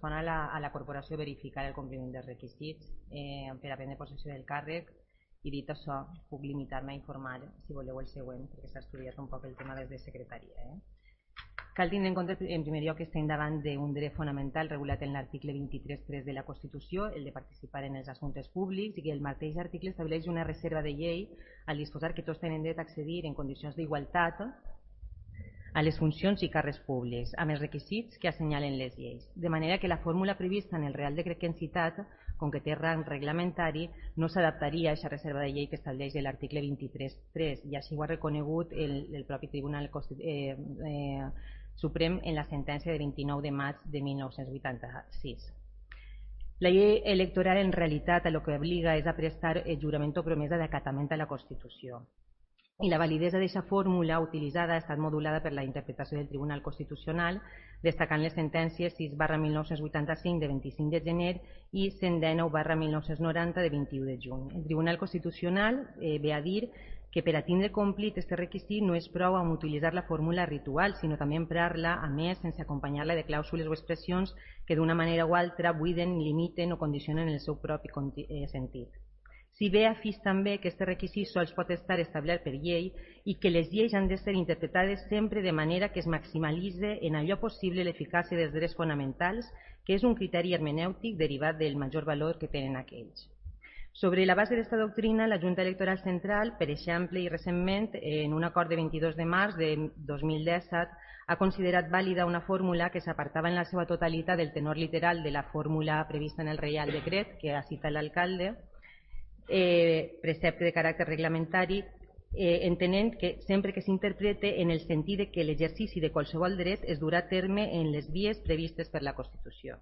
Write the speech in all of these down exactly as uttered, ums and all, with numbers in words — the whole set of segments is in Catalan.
correspon a la, a la corporació verificar el compliment dels requisits eh, per a prendre possessió del càrrec, i dit això, puc limitar-me a informar, si voleu, el següent, perquè s'ha estudiat un poc el tema des de secretaria. Eh? Cal tenir en compte, en primer lloc, que estem davant d'un dret fonamental regulat en l'article vint-i-tres punt tres de la Constitució, el de participar en els assumptes públics, i que el mateix article estableix una reserva de llei al disposar que tots tenen dret a accedir en condicions d'igualtat a les funcions i càrrecs públics, amb els requisits que assenyalen les lleis. De manera que la fórmula prevista en el Real Decret que hem citat, com que té rang reglamentari, no s'adaptaria a aquesta reserva de llei que estableix l'article vint-i-tres punt tres, i així ho ha reconegut el, el propi Tribunal eh, eh, Suprem en la sentència de vint-i-nou de maig de mil nou-cents vuitanta-sis. La llei electoral en realitat a lo que obliga és a prestar el jurament o promesa d'acatament a la Constitució. I la validesa d'aquesta fórmula utilitzada ha estat modulada per la interpretació del Tribunal Constitucional, destacant les sentències sis barra mil nou-cents vuitanta-cinc de vint-i-cinc de gener i cent dinou barra mil nou-cents noranta de vint-i-u de juny. El Tribunal Constitucional eh, ve a dir que per a tindre complit aquest requisit no és prou amb utilitzar la fórmula ritual, sinó també emprar-la, a més, sense acompanyar-la de clàusules o expressions que d'una manera o altra buiden, limiten o condicionen el seu propi eh, sentit. Si ve afix també que aquest requisit sols pot estar establert per llei i que les lleis han de ser interpretades sempre de manera que es maximitzi en allò possible l'eficàcia dels drets fonamentals, que és un criteri hermenèutic derivat del major valor que tenen aquells. Sobre la base d'aquesta doctrina, la Junta Electoral Central, per exemple, i recentment, en un acord de vint-i-dos de març de dos mil disset, ha considerat vàlida una fórmula que s'apartava en la seva totalitat del tenor literal de la fórmula prevista en el Reial Decret, que ha citat l'alcalde, Eh, precepte de caràcter reglamentari, eh, entenent que sempre que s'interprete en el sentit de que l'exercici de qualsevol dret es durà a terme en les vies previstes per la Constitució.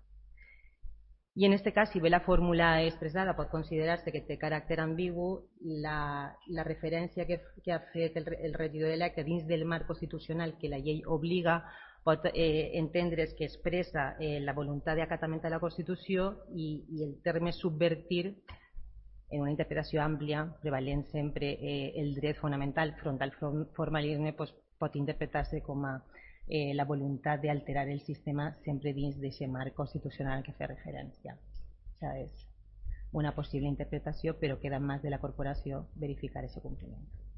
I en aquest cas, si bé la fórmula expressada pot considerar-se que té caràcter ambigu, la, la referència que, que ha fet el, el regidor electe dins del marc constitucional que la llei obliga pot eh, entendre's que expressa eh, la voluntat d'acatament a la Constitució, i, i el terme subvertir, en una interpretació àmplia, prevalent sempre eh, el dret fonamental front al formalisme, pues, pot interpretar-se com a eh, la voluntat d'alterar el sistema sempre dins d'aquest marc constitucional que fa referència. Això és una possible interpretació, però queda en mans de la corporació verificar aquest compliment.